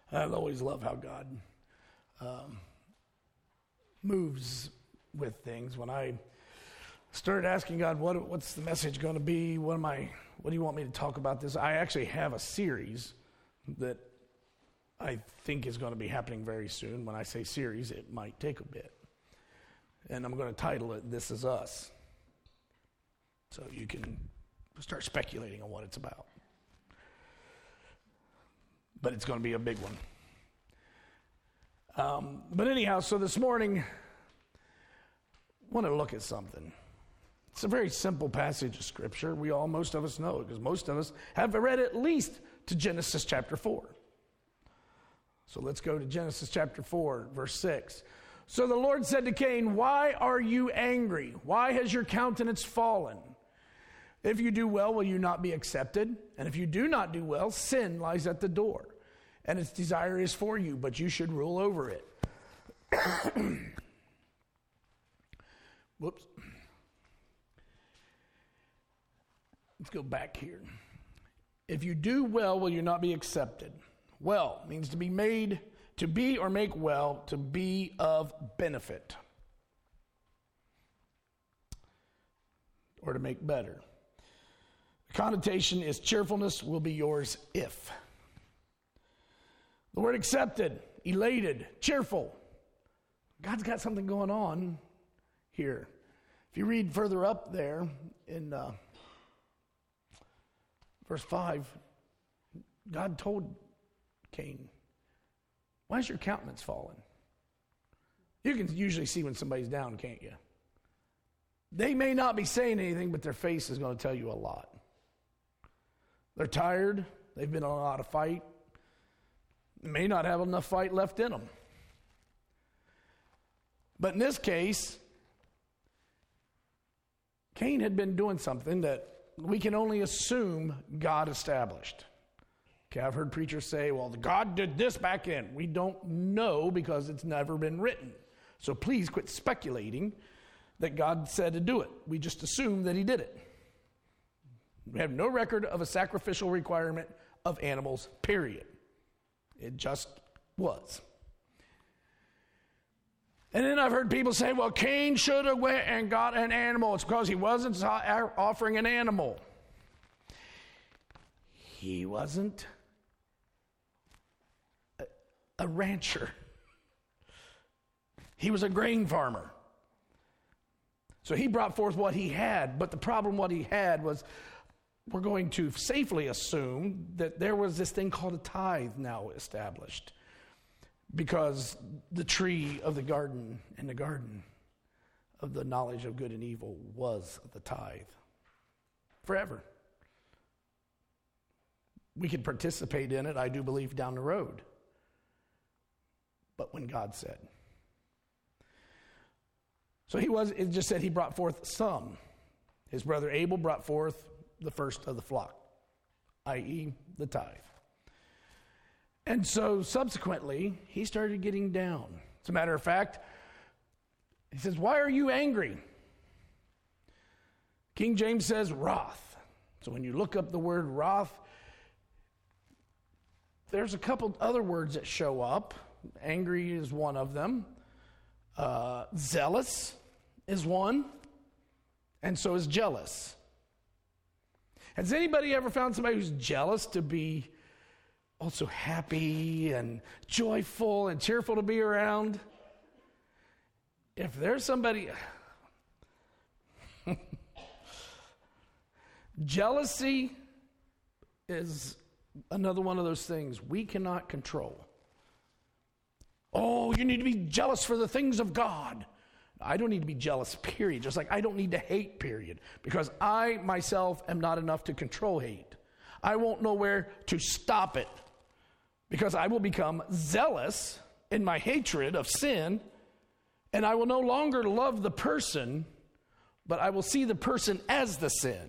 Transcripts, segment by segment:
I always love how God moves with things. When I started asking God, what's the message going to be? What do you want me to talk about this? I actually have a series that I think is going to be happening very soon. When I say series, it might take a bit. And I'm going to title it, This Is Us. So you can start speculating on what it's about. But it's going to be a big one. But anyhow, so this morning, I want to look at something. It's a very simple passage of Scripture. Most of us know it, because most of us have read at least to Genesis chapter 4. So let's go to Genesis chapter 4, verse 6. So the Lord said to Cain, "Why are you angry? Why has your countenance fallen? If you do well, will you not be accepted? And if you do not do well, sin lies at the door, and its desire is for you, but you should rule over it." Whoops. Let's go back here. If you do well, will you not be accepted? Well means to be made, to be or make well, to be of benefit, or to make better. The connotation is cheerfulness will be yours if. The word accepted, elated, cheerful. God's got something going on here. If you read further up there in verse 5, God told Cain, "Why is your countenance fallen?" You can usually see when somebody's down, can't you? They may not be saying anything, but their face is going to tell you a lot. They're tired. They've been on a lot of fight. They may not have enough fight left in them. But in this case, Cain had been doing something that we can only assume God established. Okay, I've heard preachers say, well, God did this back then. We don't know because it's never been written. So please quit speculating that God said to do it. We just assume that he did it. We have no record of a sacrificial requirement of animals, period. It just was. And then I've heard people say, well, Cain should have went and got an animal. It's because he wasn't offering an animal. He wasn't a rancher. He was a grain farmer. So he brought forth what he had. But the problem what he had was, we're going to safely assume that there was this thing called a tithe now established. Because the tree of the garden and the garden of the knowledge of good and evil was the tithe. Forever. We could participate in it, I do believe, down the road. But when God said. So it just said he brought forth some. His brother Abel brought forth the first of the flock, i.e. the tithe. And so subsequently, he started getting down. As a matter of fact, he says, "Why are you angry?" King James says wrath. So when you look up the word wrath, there's a couple other words that show up. Angry is one of them. Zealous is one. And so is jealous. Has anybody ever found somebody who's jealous to be also happy and joyful and cheerful to be around? If there's somebody... Jealousy is another one of those things we cannot control. Oh, you need to be jealous for the things of God. I don't need to be jealous, period. Just like I don't need to hate, period. Because I, myself, am not enough to control hate. I won't know where to stop it. Because I will become zealous in my hatred of sin, and I will no longer love the person, but I will see the person as the sin.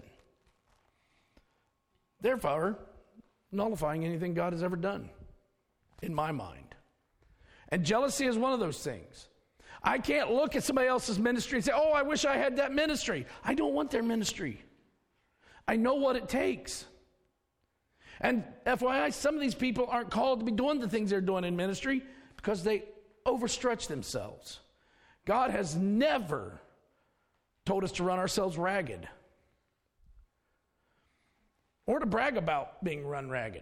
Therefore, nullifying anything God has ever done, in my mind. And jealousy is one of those things. I can't look at somebody else's ministry and say, oh, I wish I had that ministry. I don't want their ministry. I know what it takes. And FYI, some of these people aren't called to be doing the things they're doing in ministry because they overstretch themselves. God has never told us to run ourselves ragged or to brag about being run ragged.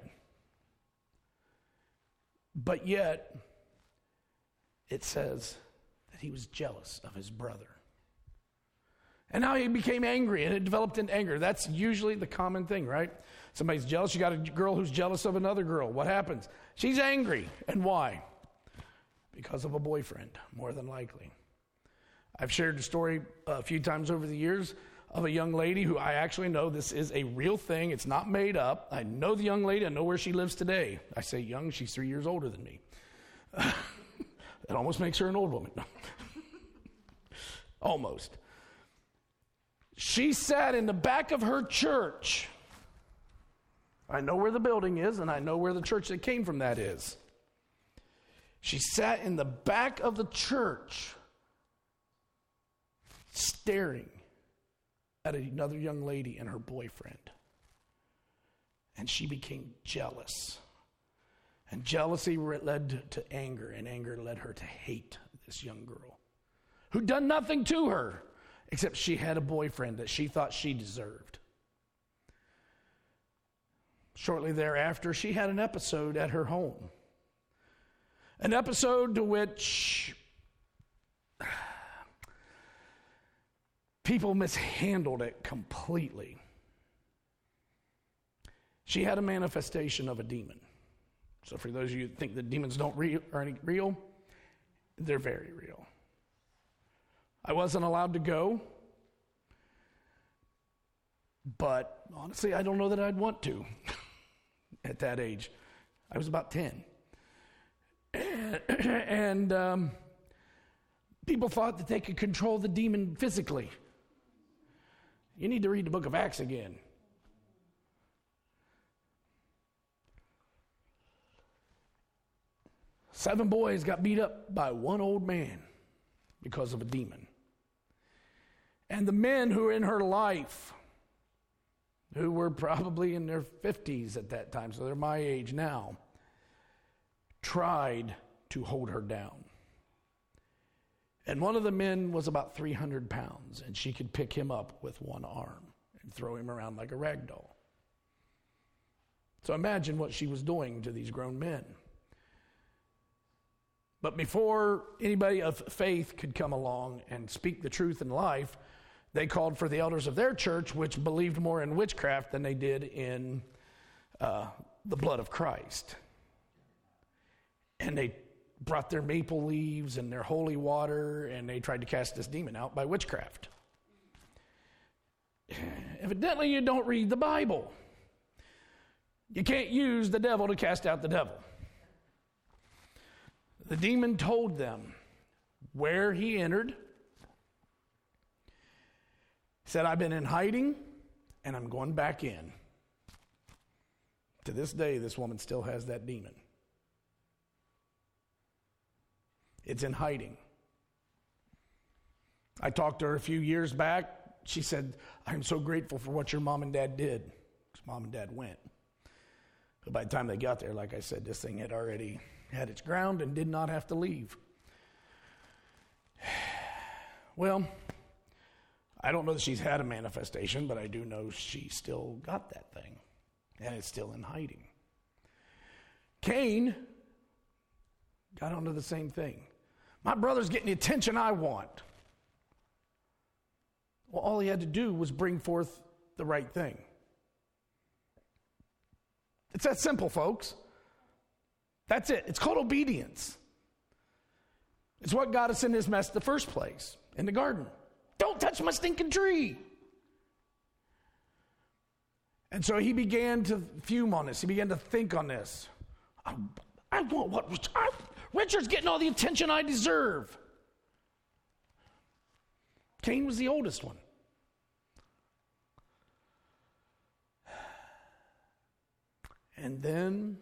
But yet, it says that he was jealous of his brother. And now he became angry, and it developed into anger. That's usually the common thing, right? Somebody's jealous. You got a girl who's jealous of another girl. What happens? She's angry. And why? Because of a boyfriend, more than likely. I've shared the story a few times over the years of a young lady who I actually know this is a real thing. It's not made up. I know the young lady. I know where she lives today. I say young. She's 3 years older than me. That almost makes her an old woman. Almost. She sat in the back of her church. I know where the building is, and I know where the church that came from that is. She sat in the back of the church, staring at another young lady and her boyfriend. And she became jealous. And jealousy led to anger, and anger led her to hate this young girl who'd done nothing to her except she had a boyfriend that she thought she deserved. Shortly thereafter, she had an episode at her home. An episode to which people mishandled it completely. She had a manifestation of a demon. So for those of you who think that demons aren't real, they're very real. I wasn't allowed to go, but honestly, I don't know that I'd want to at that age. I was about 10. And people thought that they could control the demon physically. You need to read the book of Acts again. Seven boys got beat up by one old man because of a demon. And the men who were in her life, who were probably in their 50s at that time, so they're my age now, tried to hold her down. And one of the men was about 300 pounds, and she could pick him up with one arm and throw him around like a rag doll. So imagine what she was doing to these grown men. But before anybody of faith could come along and speak the truth in life, they called for the elders of their church, which believed more in witchcraft than they did in the blood of Christ. And they brought their maple leaves and their holy water, and they tried to cast this demon out by witchcraft. Evidently, you don't read the Bible. You can't use the devil to cast out the devil. The demon told them where he entered. He said, I've been in hiding, and I'm going back in. To this day, this woman still has that demon. It's in hiding. I talked to her a few years back. She said, I'm so grateful for what your mom and dad did. Because mom and dad went. But by the time they got there, like I said, this thing had already had its ground and did not have to leave. Well, I don't know that she's had a manifestation, but I do know she still got that thing. And it's still in hiding. Cain got onto the same thing. My brother's getting the attention I want. Well, all he had to do was bring forth the right thing. It's that simple, folks. That's it. It's called obedience. It's what got us in this mess in the first place, in the garden. Don't touch my stinking tree. And so he began to fume on this. He began to think on this. I want what Richard's getting all the attention I deserve. Cain was the oldest one. And then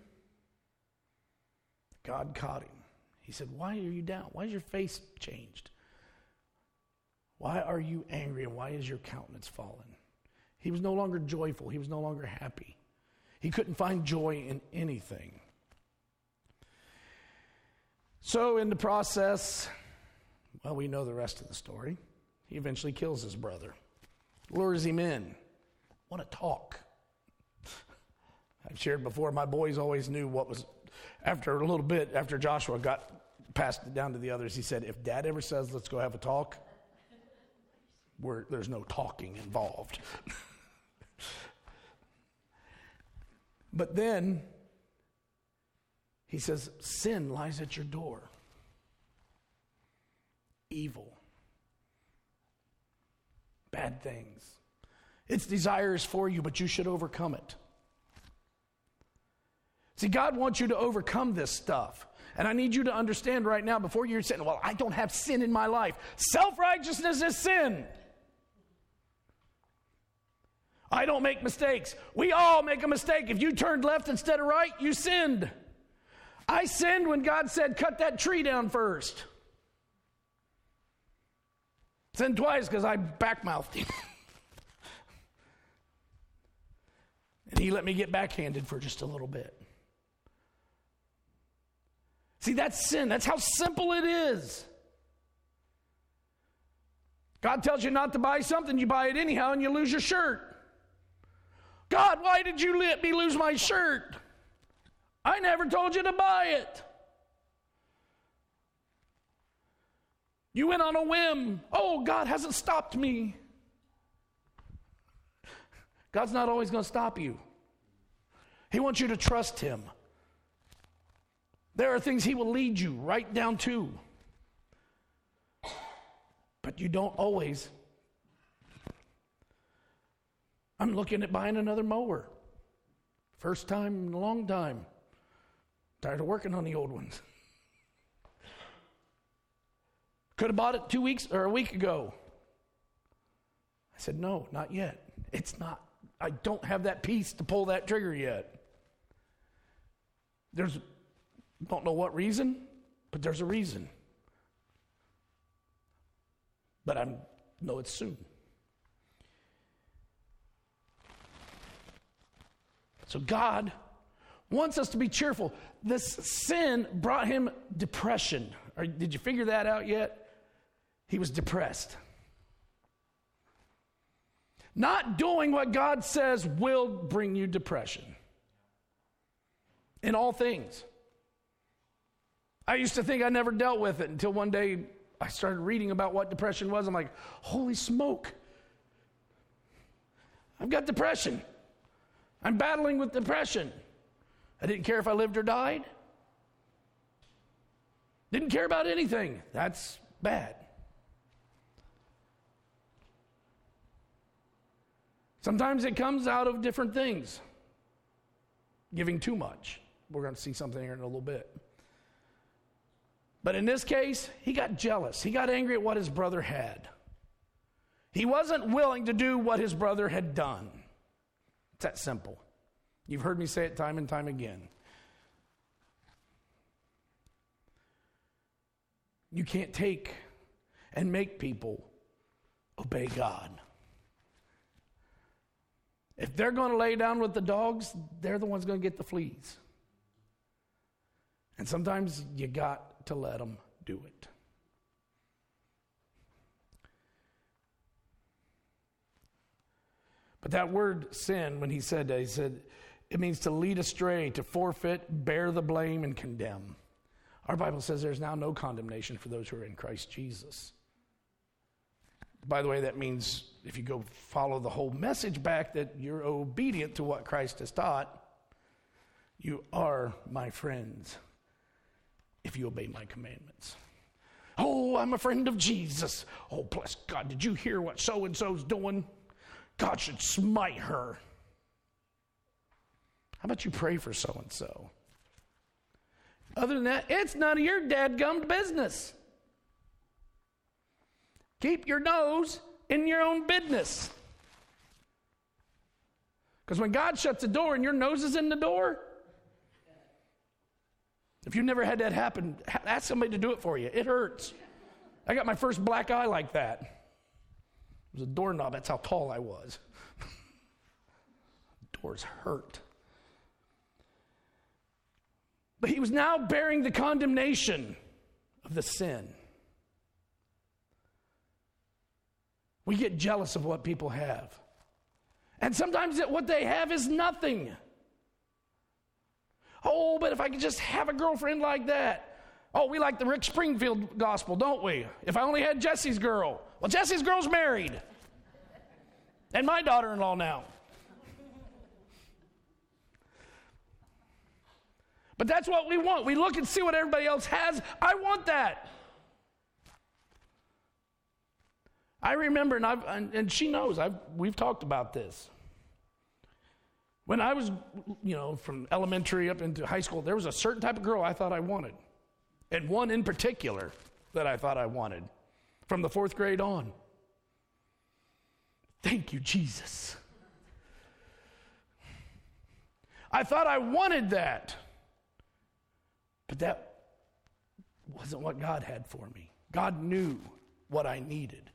God caught him. He said, why are you down? Why is your face changed? Why are you angry, and why is your countenance fallen? He was no longer joyful. He was no longer happy. He couldn't find joy in anything. So in the process, well, we know the rest of the story. He eventually kills his brother, lures him in. Want to talk. I've shared before, my boys always knew what was, after a little bit, after Joshua got passed it down to the others, he said, if Dad ever says, let's go have a talk, there's no talking involved. But then he says, sin lies at your door. Evil. Bad things. Its desire is for you, but you should overcome it. See, God wants you to overcome this stuff. And I need you to understand right now, before you're saying, well, I don't have sin in my life. Self-righteousness is sin. I don't make mistakes. We all make a mistake. If you turned left instead of right, you sinned. I sinned when God said, cut that tree down first. Sinned twice because I backmouthed him. And he let me get backhanded for just a little bit. See, that's sin. That's how simple it is. God tells you not to buy something, you buy it anyhow, and you lose your shirt. God, why did you let me lose my shirt? I never told you to buy it. You went on a whim. Oh, God hasn't stopped me. God's not always going to stop you. He wants you to trust him. There are things he will lead you right down to. But you don't always. I'm looking at buying another mower. First time in a long time. Tired of working on the old ones. Could have bought it 2 weeks or a week ago. I said, no, not yet. It's not. I don't have that peace to pull that trigger yet. Don't know what reason, but there's a reason. But I know it's soon. So God wants us to be cheerful. This sin brought him depression. Did you figure that out yet? He was depressed. Not doing what God says will bring you depression. In all things. I used to think I never dealt with it until one day I started reading about what depression was. I'm like, holy smoke. I've got depression. I'm battling with depression. I didn't care if I lived or died. Didn't care about anything. That's bad. Sometimes it comes out of different things. Giving too much. We're going to see something here in a little bit. But in this case, he got jealous. He got angry at what his brother had. He wasn't willing to do what his brother had done. It's that simple. You've heard me say it time and time again. You can't take and make people obey God. If they're going to lay down with the dogs, they're the ones going to get the fleas. And sometimes you got to let them do it. But that word sin, when he said that, he said, it means to lead astray, to forfeit, bear the blame, and condemn. Our Bible says there's now no condemnation for those who are in Christ Jesus. By the way, that means if you go follow the whole message back that you're obedient to what Christ has taught, you are my friends if you obey my commandments. Oh, I'm a friend of Jesus. Oh, bless God, did you hear what so-and-so's doing? God should smite her. How about you pray for so-and-so? Other than that, it's none of your dadgum business. Keep your nose in your own business. Because when God shuts the door and your nose is in the door, if you've never had that happen, ask somebody to do it for you. It hurts. I got my first black eye like that. It was a doorknob. That's how tall I was. Doors hurt. But he was now bearing the condemnation of the sin. We get jealous of what people have. And sometimes what they have is nothing. Oh, but if I could just have a girlfriend like that. Oh, we like the Rick Springfield gospel, don't we? If I only had Jesse's girl. Well, Jesse's girl's married. And my daughter-in-law now. But that's what we want. We look and see what everybody else has. I want that. I remember, and she knows, we've talked about this. When I was, from elementary up into high school, there was a certain type of girl I thought I wanted. And one in particular that I thought I wanted from the 4th grade on. Thank you, Jesus. I thought I wanted that. But that wasn't what God had for me. God knew what I needed.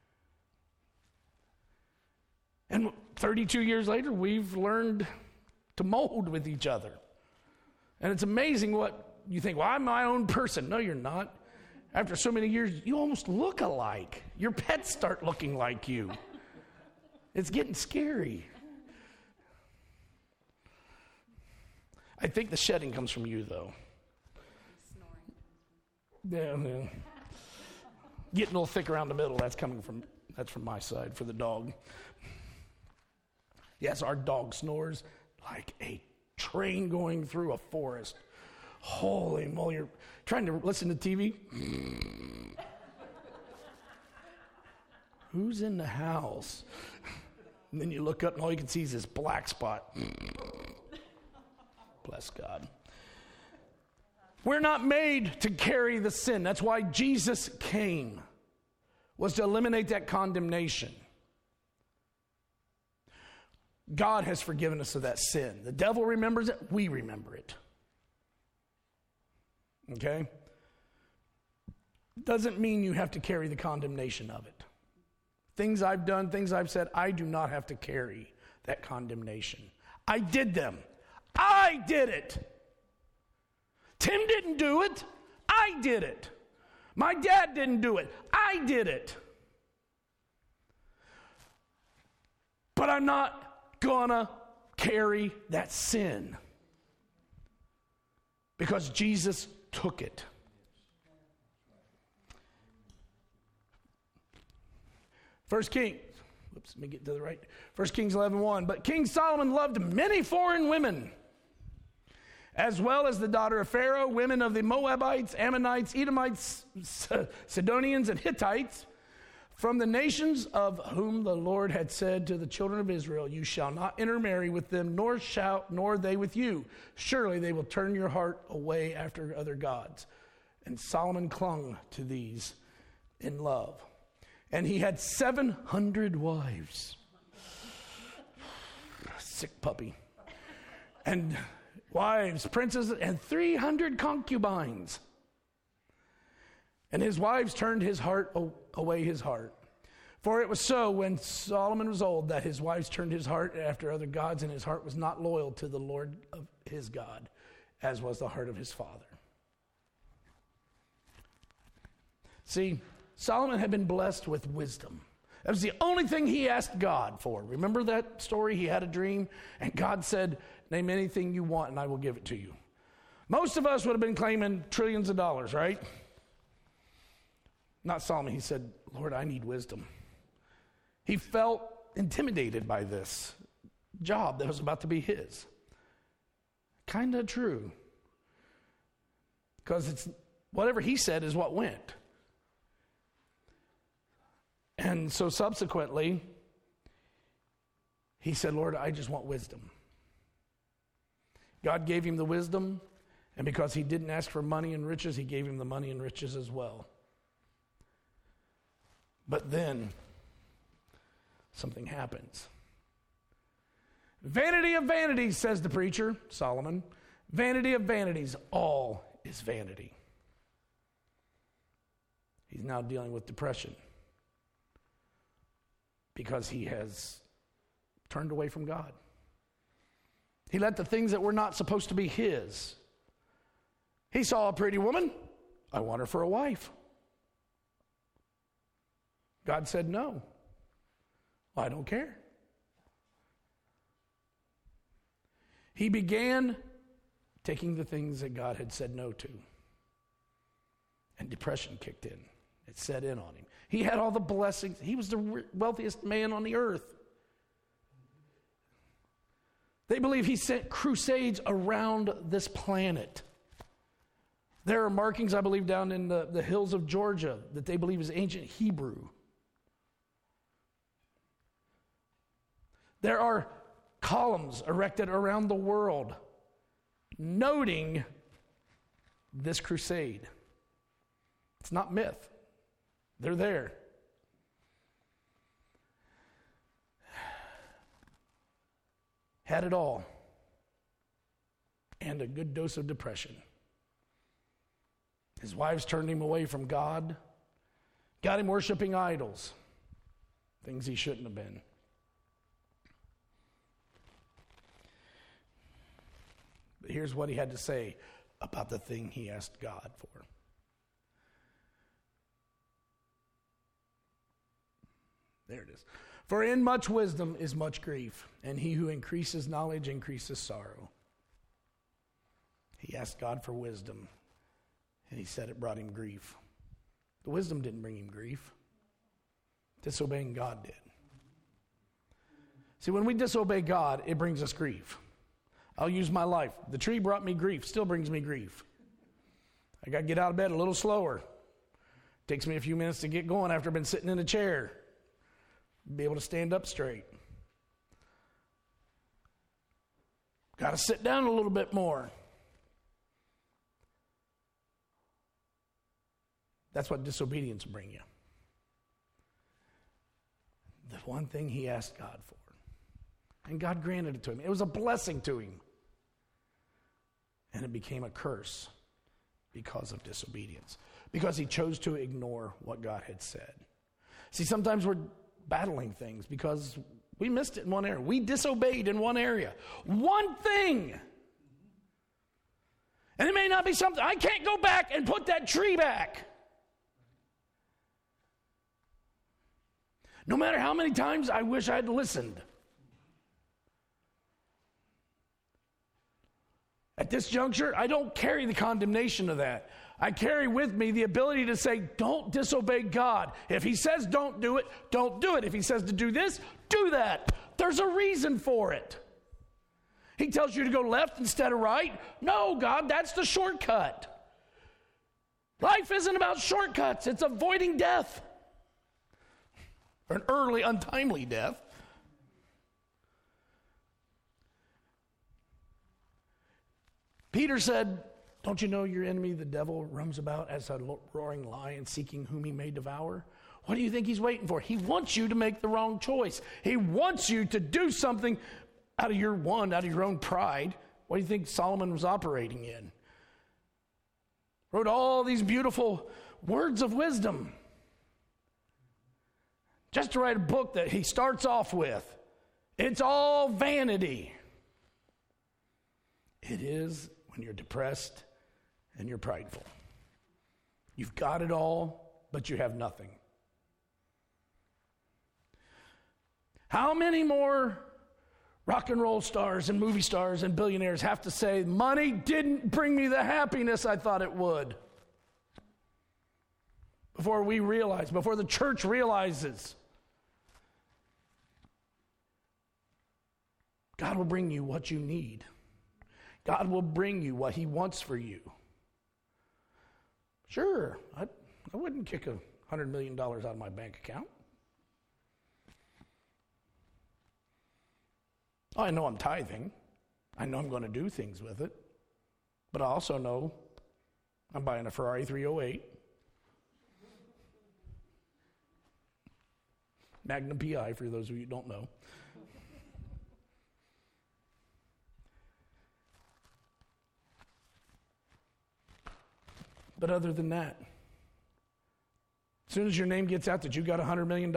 And 32 years later, we've learned to mold with each other. And it's amazing what you think, well, I'm my own person. No, you're not. After so many years, you almost look alike. Your pets start looking like you. It's getting scary. I think the shedding comes from you, though. Yeah. Getting a little thick around the middle, that's from my side for the dog. Yes, our dog snores like a train going through a forest. Holy moly, you're trying to listen to TV? Who's in the house? And then you look up and all you can see is this black spot. Bless God. We're not made to carry the sin. That's why Jesus came, was to eliminate that condemnation. God has forgiven us of that sin. The devil remembers it. We remember it. Okay? Doesn't mean you have to carry the condemnation of it. Things I've done, things I've said, I do not have to carry that condemnation. I did them. I did it. Tim didn't do it. I did it. My dad didn't do it. I did it. But I'm not gonna carry that sin because Jesus took it. First Kings 11:1. But King Solomon loved many foreign women, as well as the daughter of Pharaoh, women of the Moabites, Ammonites, Edomites, Sidonians, and Hittites, from the nations of whom the Lord had said to the children of Israel, you shall not intermarry with them, nor they with you. Surely they will turn your heart away after other gods. And Solomon clung to these in love. And he had 700 wives. Sick puppy. And wives, princes, and 300 concubines. And his wives turned his heart away his heart. For it was so when Solomon was old that his wives turned his heart after other gods, and his heart was not loyal to the Lord of his God, as was the heart of his father. See, Solomon had been blessed with wisdom. That was the only thing he asked God for. Remember that story? He had a dream, and God said, name anything you want, and I will give it to you. Most of us would have been claiming trillions of dollars, right? Not Solomon. He said, Lord, I need wisdom. He felt intimidated by this job that was about to be his. Kind of true. Because it's whatever he said is what went. And so subsequently, he said, Lord, I just want wisdom. God gave him the wisdom, and because he didn't ask for money and riches, he gave him the money and riches as well. But then, something happens. Vanity of vanities, says the preacher, Solomon. Vanity of vanities, all is vanity. He's now dealing with depression because he has turned away from God. He let the things that were not supposed to be his He saw a pretty woman. I want her for a wife. God said no. I don't care. He began taking the things that God had said no to. And depression kicked in. It set in on him. He had all the blessings. He was the wealthiest man on the earth. They believe he sent crusades around this planet. There are markings, I believe, down in the hills of Georgia that they believe is ancient Hebrew. There are columns erected around the world noting this crusade. It's not myth. They're there. Had it all. And a good dose of depression. His wives turned him away from God. Got him worshiping idols. Things he shouldn't have been. But here's what he had to say about the thing he asked God for. There it is. For in much wisdom is much grief, and he who increases knowledge increases sorrow. He asked God for wisdom, and he said it brought him grief. The wisdom didn't bring him grief. Disobeying God did. See, when we disobey God, it brings us grief. I'll use my life. The tree brought me grief, still brings me grief. I got to get out of bed a little slower. Takes me a few minutes to get going after I've been sitting in a chair. Be able to stand up straight. Got to sit down a little bit more. That's what disobedience will bring you. The one thing he asked God for. And God granted it to him. It was a blessing to him. And it became a curse because of disobedience. Because he chose to ignore what God had said. See, sometimes we're battling things because we missed it in one area. We disobeyed in one area. One thing. And it may not be something, I can't go back and put that tree back. No matter how many times I wish I had listened. At this juncture, I don't carry the condemnation of that. I carry with me the ability to say, don't disobey God. If he says don't do it, don't do it. If he says to do this, do that. There's a reason for it. He tells you to go left instead of right. No, God, that's the shortcut. Life isn't about shortcuts. It's avoiding death. Or an early, untimely death. Peter said, don't you know your enemy, the devil, roams about as a roaring lion seeking whom he may devour? What do you think he's waiting for? He wants you to make the wrong choice. He wants you to do something out of your own pride. What do you think Solomon was operating in? Wrote all these beautiful words of wisdom. Just to write a book that he starts off with. It's all vanity. It is when you're depressed and you're prideful. You've got it all, but you have nothing. How many more rock and roll stars and movie stars and billionaires have to say, money didn't bring me the happiness I thought it would? Before we realize, before the church realizes, God will bring you what you need. God will bring you what he wants for you. Sure, I wouldn't kick $100 million out of my bank account. Oh, I know I'm tithing. I know I'm going to do things with it. But I also know I'm buying a Ferrari 308. Magnum PI, for those of you who don't know. But other than that, as soon as your name gets out that you got $100 million,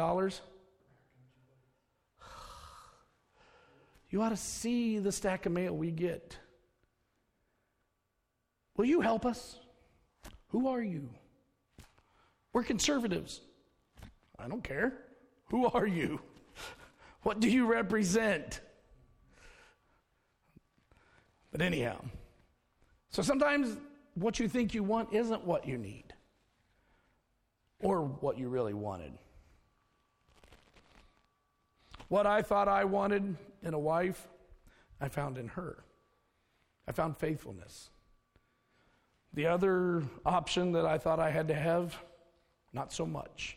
you ought to see the stack of mail we get. will you help us? Who are you? We're conservatives. I don't care. Who are you? What do you represent? But anyhow, so sometimes what you think you want isn't what you need or what you really wanted. What I thought I wanted in a wife, I found in her. I found faithfulness. The other option that I thought I had to have, not so much.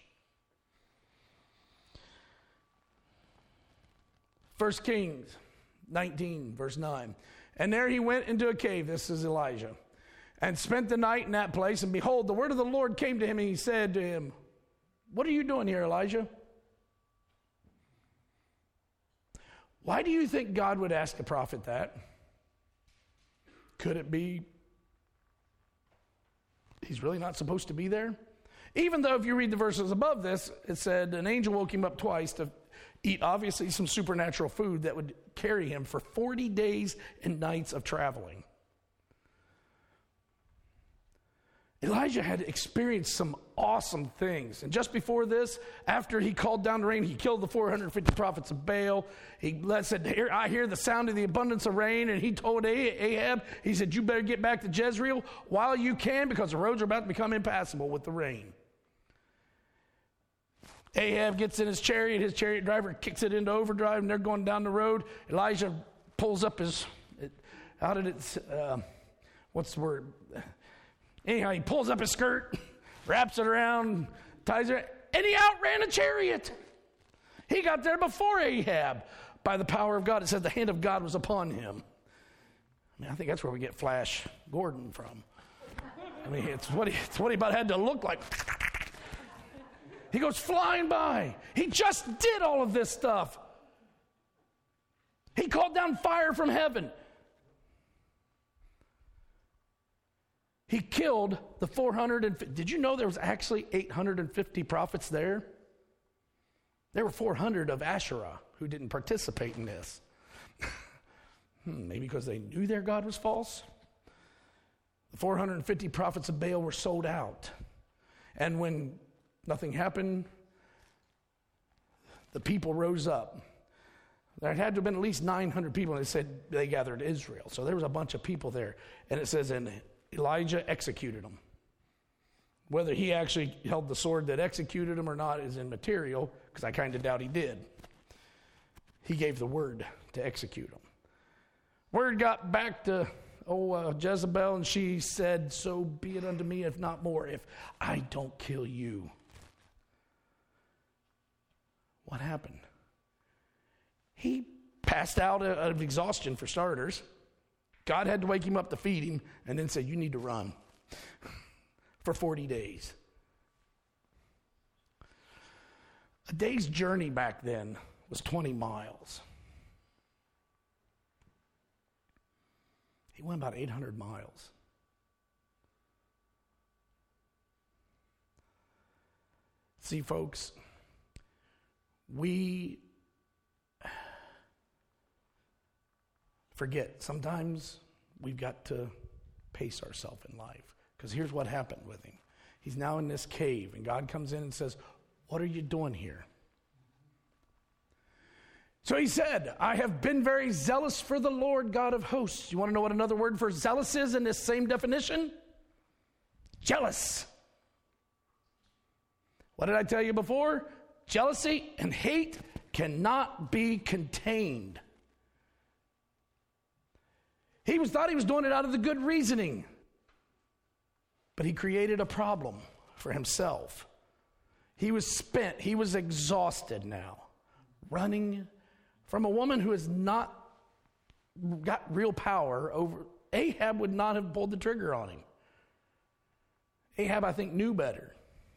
1 Kings 19, verse 9. And there he went into a cave, this is Elijah, and spent the night in that place. And behold, the word of the Lord came to him, and he said to him, what are you doing here, Elijah? Why do you think God would ask a prophet that? Could it be he's really not supposed to be there? Even though if you read the verses above this, it said an angel woke him up twice to eat obviously some supernatural food that would carry him for 40 days and nights of traveling. Elijah had experienced some awesome things. And just before this, after he called down the rain, he killed the 450 prophets of Baal. He said, I hear the sound of the abundance of rain. And he told Ahab, he said, you better get back to Jezreel while you can because the roads are about to become impassable with the rain. Ahab gets in his chariot driver kicks it into overdrive, and they're going down the road. Elijah pulls up his, what's the word? Anyhow, he pulls up his skirt, wraps it around, ties it, and he outran a chariot. He got there before Ahab. By the power of God, it says the hand of God was upon him. I mean, I think that's where we get Flash Gordon from. I mean, it's what he about had to look like. He goes flying by. He just did all of this stuff. He called down fire from heaven. He killed the 450. Did you know there was actually 850 prophets there? There were 400 of Asherah who didn't participate in this. Maybe because they knew their God was false? The 450 prophets of Baal were sold out. And when nothing happened, the people rose up. There had to have been at least 900 people, and it said they gathered Israel. So there was a bunch of people there. And it says, and Elijah executed them. Whether he actually held the sword that executed them or not is immaterial, because I kind of doubt he did. He gave the word to execute them. Word got back to Jezebel, and she said, so be it unto me, if not more, if I don't kill you. What happened? He passed out of exhaustion, for starters. God had to wake him up to feed him and then say, you need to run for 40 days. A day's journey back then was 20 miles. He went about 800 miles. See, folks, we forget. Sometimes we've got to pace ourselves in life. Because here's what happened with him. He's now in this cave, and God comes in and says, what are you doing here? So he said, I have been very zealous for the Lord God of hosts. You want to know what another word for zealous is in this same definition? Jealous. What did I tell you before? Jealousy and hate cannot be contained. He thought he was doing it out of the good reasoning. But he created a problem for himself. He was spent. He was exhausted now. Running from a woman who has not got real power over. Ahab would not have pulled the trigger on him. Ahab, I think, knew better.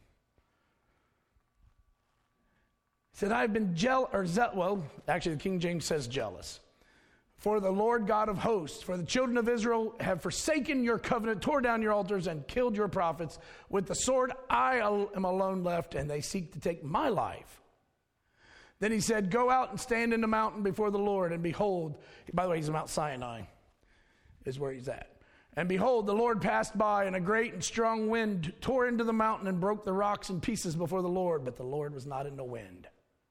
He said, I've been actually the King James says jealous. For the Lord God of hosts, for the children of Israel have forsaken your covenant, tore down your altars, and killed your prophets. With the sword I am alone left, and they seek to take my life. Then he said, go out and stand in the mountain before the Lord, and behold, by the way, he's in Mount Sinai, is where he's at. And behold, the Lord passed by, and a great and strong wind tore into the mountain and broke the rocks in pieces before the Lord, but the Lord was not in the wind.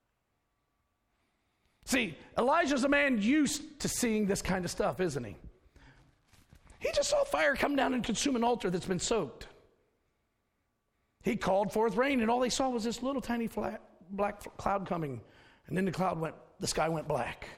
See, Elijah's a man used to seeing this kind of stuff, isn't he? He just saw fire come down and consume an altar that's been soaked. He called forth rain, and all they saw was this little tiny flat black cloud coming, and then the sky went black.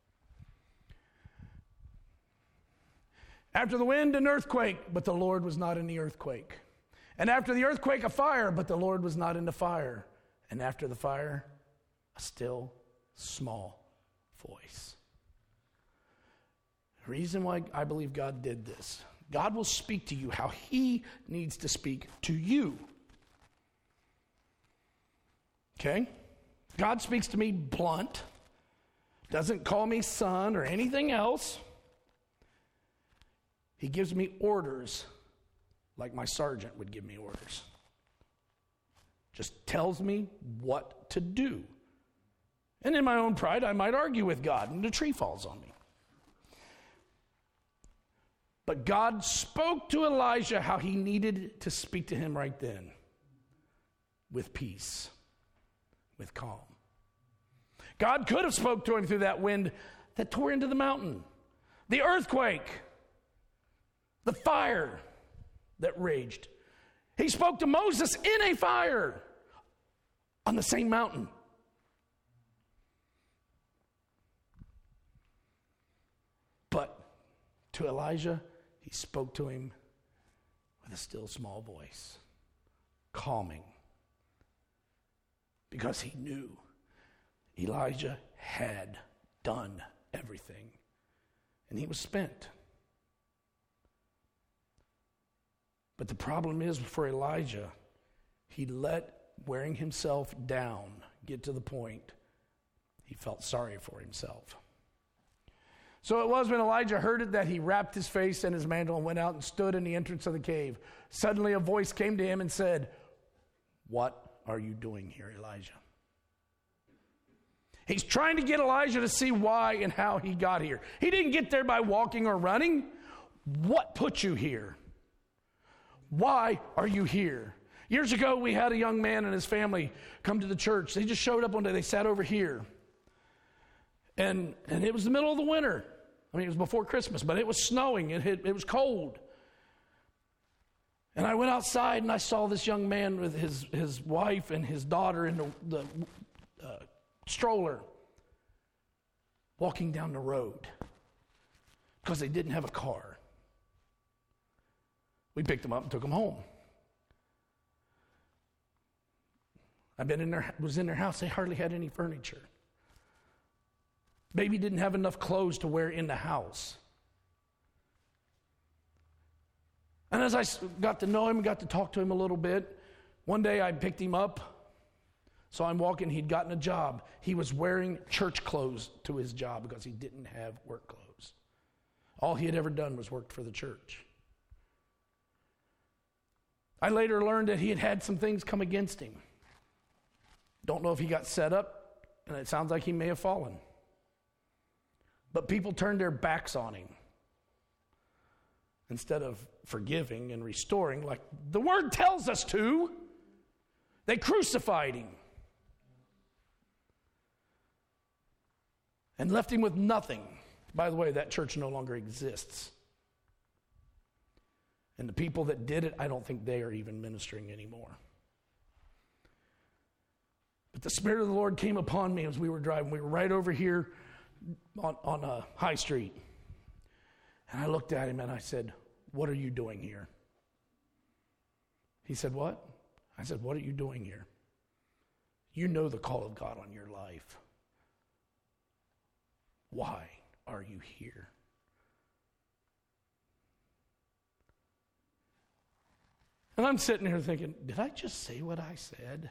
After the wind, an earthquake, but the Lord was not in the earthquake. And after the earthquake, a fire, but the Lord was not in the fire. And after the fire, a still, small voice. The reason why I believe God did this, God will speak to you how He needs to speak to you. Okay? God speaks to me blunt, doesn't call me son or anything else. He gives me orders like my sergeant would give me orders. Just tells me what to do. And in my own pride, I might argue with God, and the tree falls on me. But God spoke to Elijah how he needed to speak to him right then. With peace. With calm. God could have spoke to him through that wind that tore into the mountain. The earthquake. The fire that raged. He spoke to Moses in a fire on the same mountain. But to Elijah, he spoke to him with a still small voice, calming, because he knew Elijah had done everything, and he was spent. But the problem is for Elijah, he let wearing himself down get to the point he felt sorry for himself. So it was when Elijah heard it that he wrapped his face in his mantle and went out and stood in the entrance of the cave. Suddenly a voice came to him and said, "What are you doing here, Elijah?" He's trying to get Elijah to see why and how he got here. He didn't get there by walking or running. What put you here? Why are you here? Years ago, we had a young man and his family come to the church. They just showed up one day. They sat over here. And it was the middle of the winter. I mean, it was before Christmas, but it was snowing. It was cold. And I went outside and I saw this young man with his wife and his daughter in the stroller walking down the road because they didn't have a car. We picked them up and took them home. Was in their house. They hardly had any furniture. Baby didn't have enough clothes to wear in the house. And as I got to know him, got to talk to him a little bit, one day I picked him up. So I'm walking, he'd gotten a job. He was wearing church clothes to his job because he didn't have work clothes. All he had ever done was worked for the church. I later learned that he had had some things come against him. Don't know if he got set up, and it sounds like he may have fallen. But people turned their backs on him instead of forgiving and restoring like the word tells us to. They crucified him and left him with nothing. By the way, that church no longer exists. And the people that did it, I don't think they are even ministering anymore. But the Spirit of the Lord came upon me as we were driving. We were right over here on High Street. And I looked at him and I said, "What are you doing here?" He said, "What?" I said, "What are you doing here? You know the call of God on your life. Why are you here?" And I'm sitting here thinking, did I just say what I said?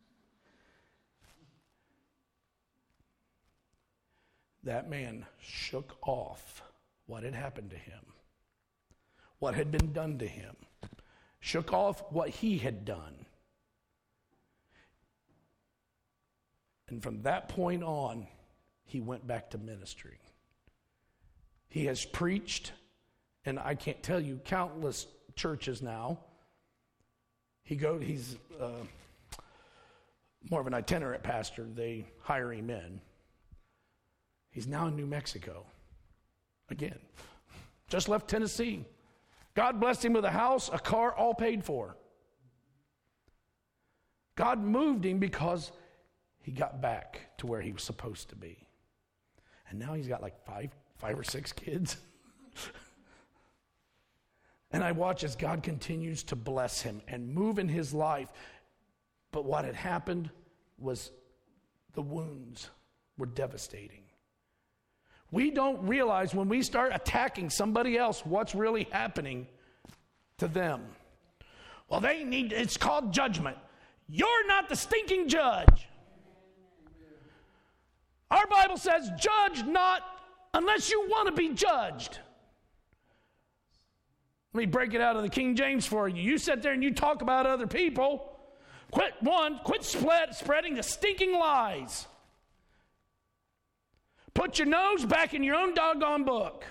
That man shook off what had happened to him, what had been done to him, shook off what he had done. And from that point on, he went back to ministry. He has preached and I can't tell you countless churches now. He's more of an itinerant pastor. They hire him in. He's now in New Mexico. Again, just left Tennessee. God blessed him with a house, a car, all paid for. God moved him because he got back to where he was supposed to be. And now he's got like five or six kids. And I watch as God continues to bless him and move in his life. But what had happened was the wounds were devastating. We don't realize when we start attacking somebody else what's really happening to them. Well, it's called judgment. You're not the stinking judge. Our Bible says, judge not unless you want to be judged. Let me break it out of the King James for you. You sit there and you talk about other people. Quit spreading the stinking lies. Put your nose back in your own doggone book.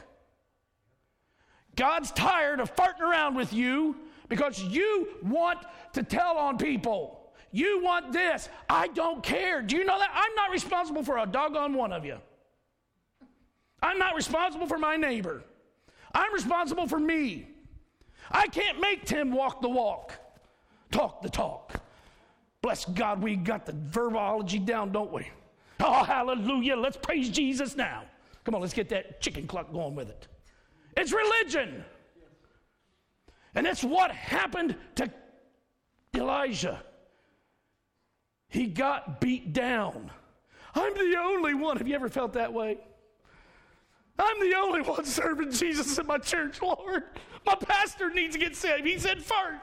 God's tired of farting around with you because you want to tell on people. You want this. I don't care. Do you know that? I'm not responsible for a doggone one of you. I'm not responsible for my neighbor. I'm responsible for me. I can't make Tim walk the walk, talk the talk. Bless God, we got the verbology down, don't we? Oh, hallelujah. Let's praise Jesus now. Come on, let's get that chicken cluck going with it. It's religion. And that's what happened to Elijah. He got beat down. I'm the only one. Have you ever felt that way? I'm the only one serving Jesus in my church, Lord. My pastor needs to get saved. He said first.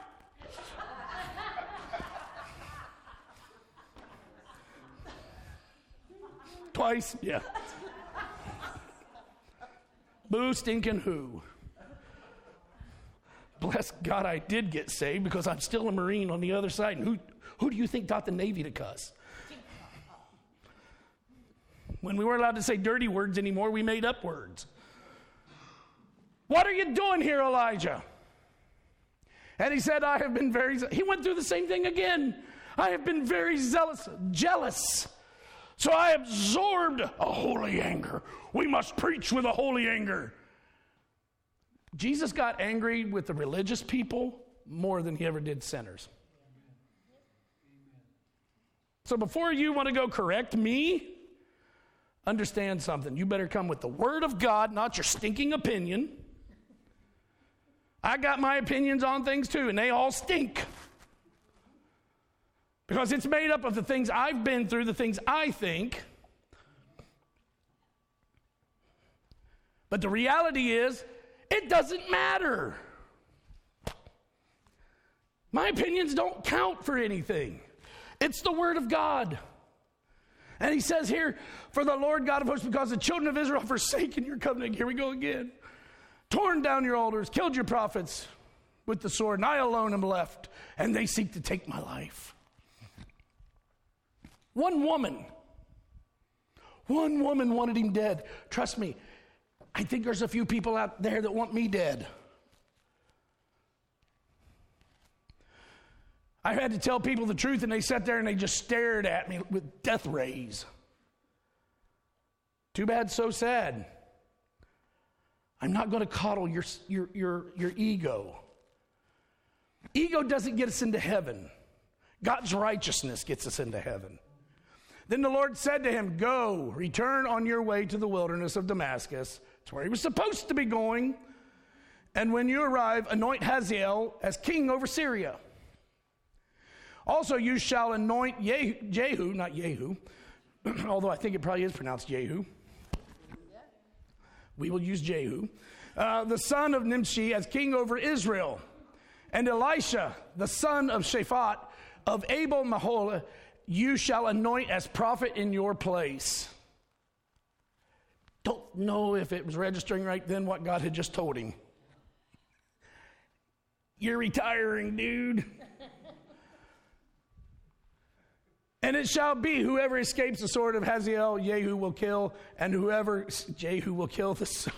Twice? Yeah. Boo stinking who. Bless God I did get saved because I'm still a Marine on the other side. And who do you think taught the Navy to cuss? When we weren't allowed to say dirty words anymore, we made up words. What are you doing here, Elijah? And he said, he went through the same thing again. I have been very jealous. So I absorbed a holy anger. We must preach with a holy anger. Jesus got angry with the religious people more than he ever did sinners. So before you want to go correct me, understand something. You better come with the Word of God, not your stinking opinion. I got my opinions on things too, and they all stink. Because it's made up of the things I've been through, the things I think. But the reality is, it doesn't matter. My opinions don't count for anything. It's the Word of God. And he says here, for the Lord God of hosts, because the children of Israel have forsaken your covenant. Here we go again. Torn down your altars, killed your prophets with the sword, and I alone am left, and they seek to take my life. One woman wanted him dead. Trust me, I think there's a few people out there that want me dead. I had to tell people the truth, and they sat there and they just stared at me with death rays. Too bad, so sad. I'm not going to coddle your ego. Ego doesn't get us into heaven. God's righteousness gets us into heaven. Then the Lord said to him, go, return on your way to the wilderness of Damascus. It's where he was supposed to be going. And when you arrive, anoint Hazael as king over Syria. Also, you shall anoint Jehu, not Yehu, although I think it probably is pronounced Jehu. We will use Jehu. The son of Nimshi as king over Israel. And Elisha, the son of Shaphat, of Abel Maholah, you shall anoint as prophet in your place. Don't know if it was registering right then what God had just told him. You're retiring, dude. And it shall be, whoever escapes the sword of Hazael, Jehu will kill, and whoever Jehu will kill,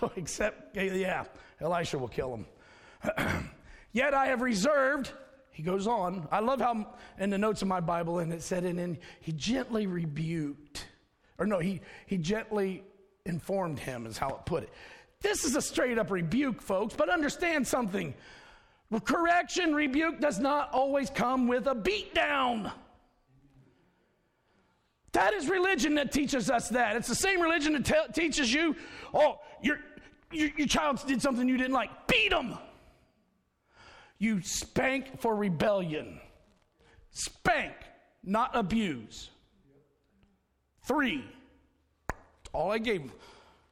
Elisha will kill him. Yet I have reserved, he goes on. I love how in the notes of my Bible, and it said, and then he gently rebuked. Or no, he gently informed him, is how it put it. This is a straight up rebuke, folks, but understand something. Correction, rebuke does not always come with a beat down. That is religion that teaches us that. It's the same religion that teaches you, your child did something you didn't like. Beat them. You spank for rebellion. Spank, not abuse. 3. That's all I gave them.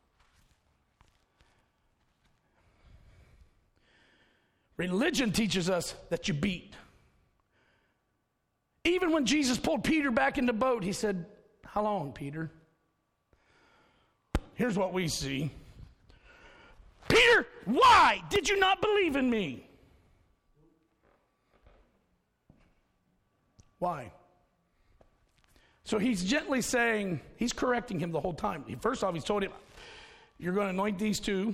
Religion teaches us that you beat. Even when Jesus pulled Peter back in the boat, he said, how long, Peter? Here's what we see. Peter, why did you not believe in me? Why? So he's gently saying, he's correcting him the whole time. First off, he's told him, you're going to anoint these 2.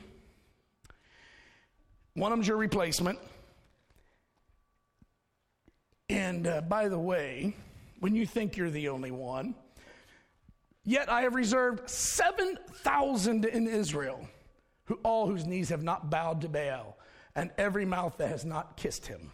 One of them's your replacement. And by the way, when you think you're the only one, yet I have reserved 7,000 in Israel, all whose knees have not bowed to Baal, and every mouth that has not kissed him.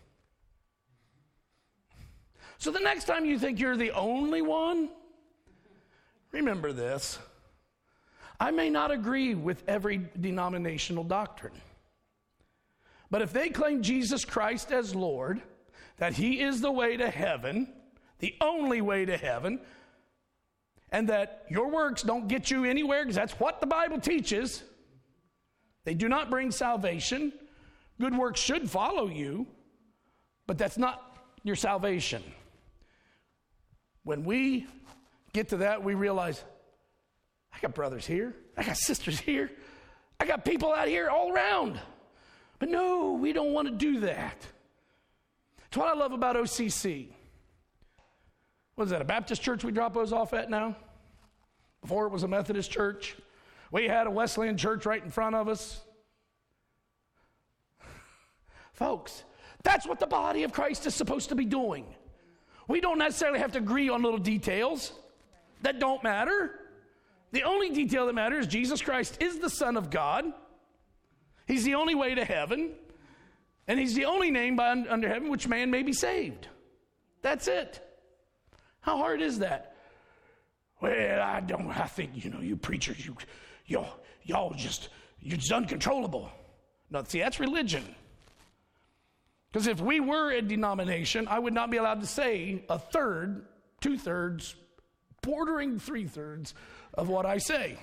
So the next time you think you're the only one, remember this. I may not agree with every denominational doctrine, but if they claim Jesus Christ as Lord, that he is the way to heaven, the only way to heaven, and that your works don't get you anywhere, because that's what the Bible teaches. They do not bring salvation. Good works should follow you, but that's not your salvation. When we get to that, we realize, I got brothers here. I got sisters here. I got people out here all around. But no, we don't want to do that. It's what I love about OCC. What is that, a Baptist church we drop those off at now? Before it was a Methodist church. We had a Wesleyan church right in front of us. Folks, that's what the body of Christ is supposed to be doing. We don't necessarily have to agree on little details that don't matter. The only detail that matters is Jesus Christ is the Son of God. He's the only way to heaven. And he's the only name under heaven which man may be saved. That's it. How hard is that? Well, I think, you preachers, y'all just, you're just uncontrollable. No, see, that's religion. Because if we were a denomination, I would not be allowed to say 1/3, 2/3, bordering 3/3 of what I say.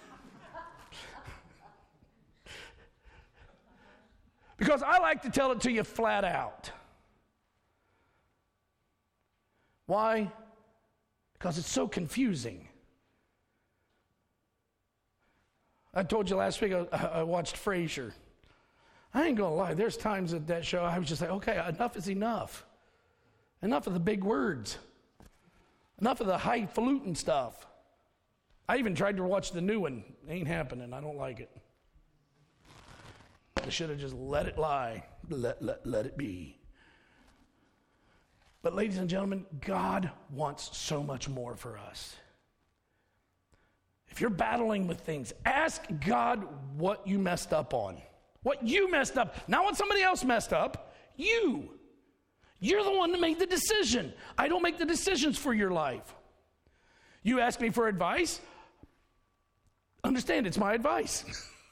Because I like to tell it to you flat out. Why? Because it's so confusing. I told you last week I watched Frasier. I ain't going to lie. There's times at that show I was just like, okay, enough is enough. Enough of the big words. Enough of the highfalutin stuff. I even tried to watch the new one. Ain't happening. I don't like it. I should have just let it lie. Let it be. But ladies and gentlemen, God wants so much more for us. If you're battling with things, ask God what you messed up on. What you messed up. Not what somebody else messed up. You. You're the one that made the decision. I don't make the decisions for your life. You ask me for advice. Understand, it's my advice.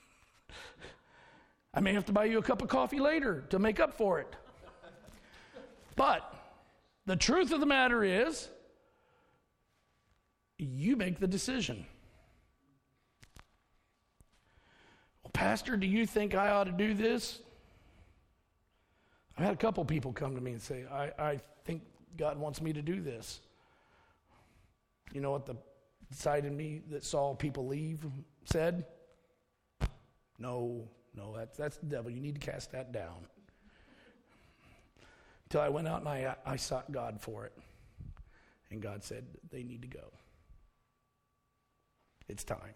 I may have to buy you a cup of coffee later to make up for it. But the truth of the matter is, you make the decision. Well, Pastor, do you think I ought to do this? I've had a couple people come to me and say, I think God wants me to do this. You know what the side in me that saw people leave said? No, that's the devil. You need to cast that down. Until I went out and I sought God for it. And God said, they need to go. It's time.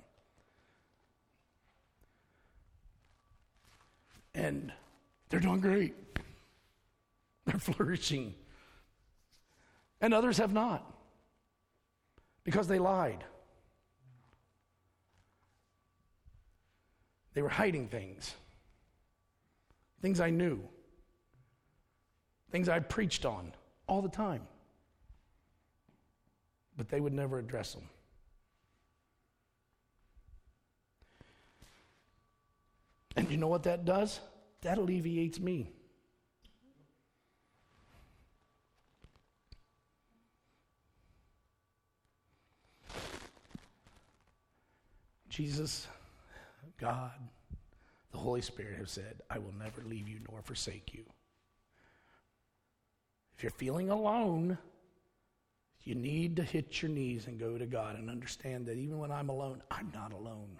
And they're doing great. They're flourishing. And others have not. Because they lied. They were hiding things. Things I knew. Things I preached on all the time. But they would never address them. And you know what that does? That alleviates me. Jesus, God, the Holy Spirit have said, I will never leave you nor forsake you. If you're feeling alone, you need to hit your knees and go to God and understand that even when I'm alone, I'm not alone.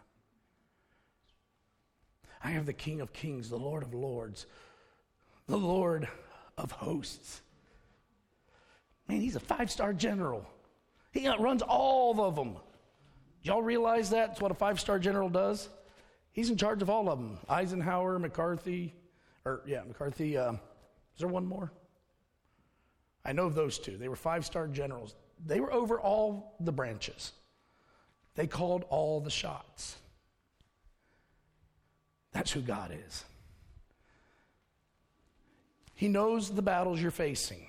I have the King of Kings, the Lord of Lords, the Lord of Hosts. Man, he's a 5-star general. He runs all of them. Y'all realize that's what a 5-star general does? He's in charge of all of them. Eisenhower, McCarthy. Is there one more? I know of those two. They were 5-star generals. They were over all the branches. They called all the shots. That's who God is. He knows the battles you're facing.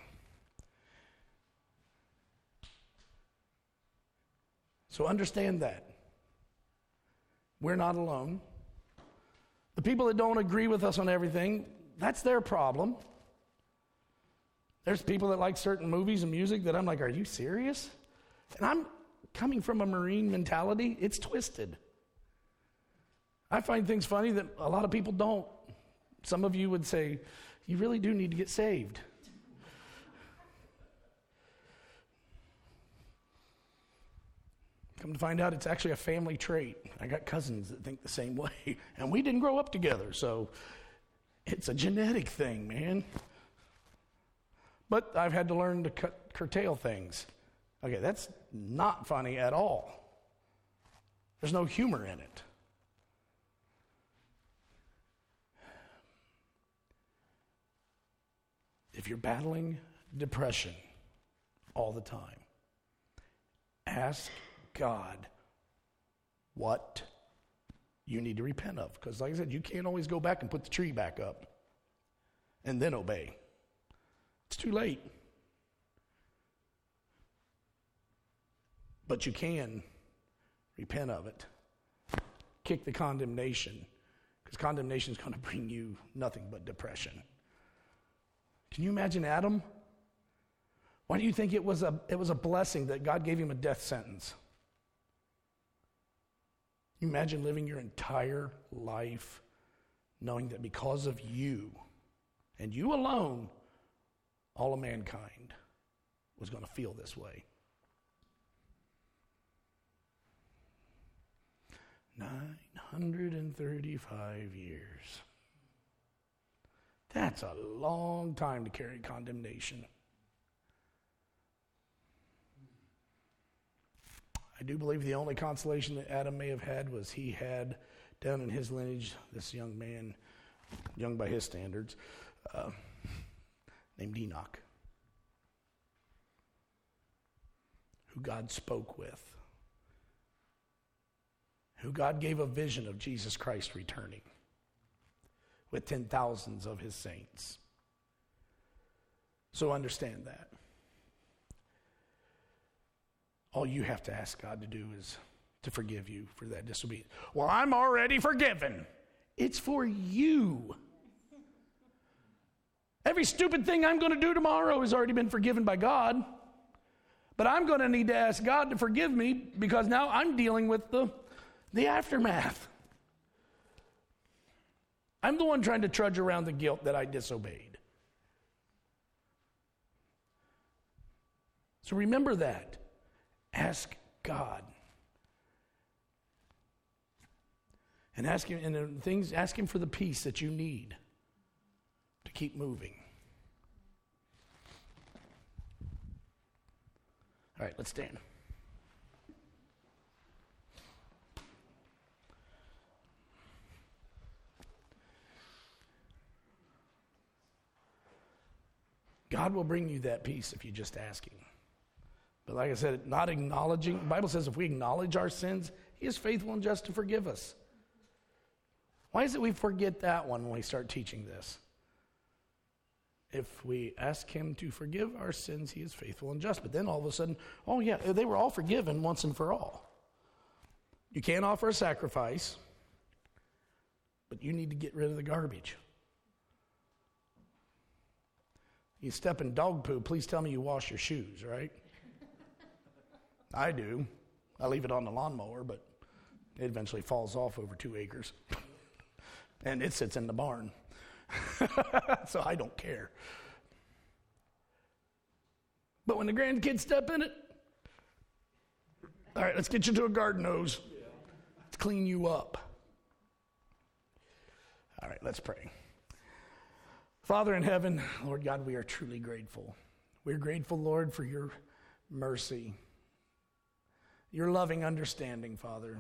So understand that. We're not alone. The people that don't agree with us on everything, that's their problem. There's people that like certain movies and music that I'm like, are you serious? And I'm coming from a Marine mentality. It's twisted. I find things funny that a lot of people don't. Some of you would say, you really do need to get saved. Come to find out, it's actually a family trait. I got cousins that think the same way. And we didn't grow up together, so it's a genetic thing, man. But I've had to learn to curtail things. Okay, that's not funny at all. There's no humor in it. If you're battling depression all the time, ask God what you need to repent of. Because like I said, you can't always go back and put the tree back up and then obey. It's too late. But you can repent of it. Kick the condemnation. Because condemnation is going to bring you nothing but depression. Can you imagine Adam? Why do you think it was a blessing that God gave him a death sentence? You imagine living your entire life knowing that because of you, and you alone, all of mankind was going to feel this way. 935 years. That's a long time to carry condemnation. I do believe the only consolation that Adam may have had was he had down in his lineage this young man, young by his standards, named Enoch, who God spoke with, who God gave a vision of Jesus Christ returning with 10,000s of his saints. So understand that. All you have to ask God to do is to forgive you for that disobedience. Well, I'm already forgiven. It's for you. Every stupid thing I'm going to do tomorrow has already been forgiven by God. But I'm going to need to ask God to forgive me because now I'm dealing with the aftermath. I'm the one trying to trudge around the guilt that I disobeyed. So remember that. Ask God. And ask him for the peace that you need to keep moving. All right, let's stand. God will bring you that peace if you just ask Him. But like I said, not acknowledging, the Bible says if we acknowledge our sins, He is faithful and just to forgive us. Why is it we forget that one when we start teaching this? If we ask Him to forgive our sins, He is faithful and just. But then all of a sudden, oh yeah, they were all forgiven once and for all. You can't offer a sacrifice, but you need to get rid of the garbage. You step in dog poo, please tell me you wash your shoes, right? I do. I leave it on the lawnmower, but it eventually falls off over 2 acres. And it sits in the barn. So I don't care. But when the grandkids step in it, all right, let's get you to a garden hose. Let's clean you up. All right, let's pray. Father in heaven, Lord God, we are truly grateful. We're grateful, Lord, for your mercy, your loving understanding, Father.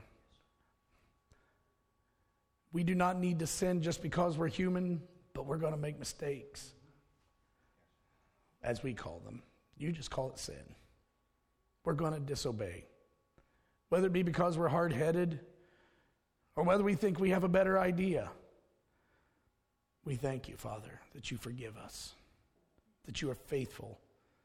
We do not need to sin just because we're human, but we're going to make mistakes, as we call them. You just call it sin. We're going to disobey, whether it be because we're hard-headed or whether we think we have a better idea. We thank you, Father, that you forgive us, that you are faithful.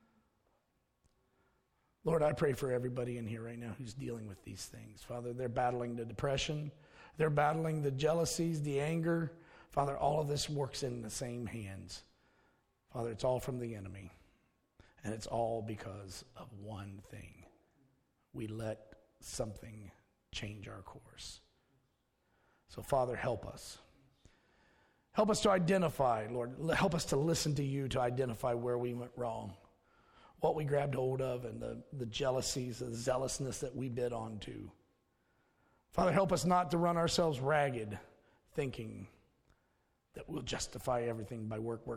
Lord, I pray for everybody in here right now who's dealing with these things. Father, they're battling the depression. They're battling the jealousies, the anger. Father, all of this works in the same hands. Father, it's all from the enemy. And it's all because of one thing. We let something change our course. So, Father, help us. Help us to identify, Lord. Help us to listen to you to identify where we went wrong, what we grabbed hold of, and the jealousies, the zealousness that we bid on to. Father, help us not to run ourselves ragged, thinking that we'll justify everything by work.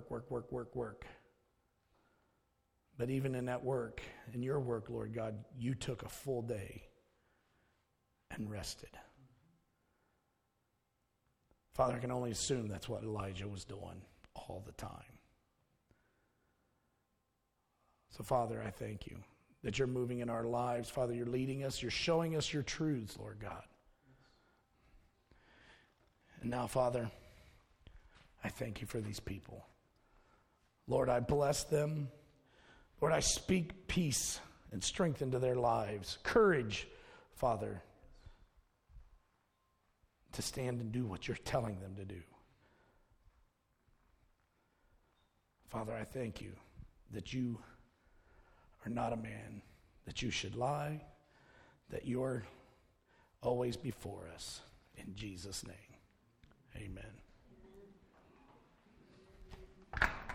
But even in that work, in your work, Lord God, you took a full day and rested. Father, I can only assume that's what Elijah was doing all the time. So, Father, I thank you that you're moving in our lives. Father, you're leading us. You're showing us your truths, Lord God. And now, Father, I thank you for these people. Lord, I bless them. Lord, I speak peace and strength into their lives. Courage, Father, to stand and do what you're telling them to do. Father, I thank you that you are not a man that you should lie, that you're always before us. In Jesus' name, amen.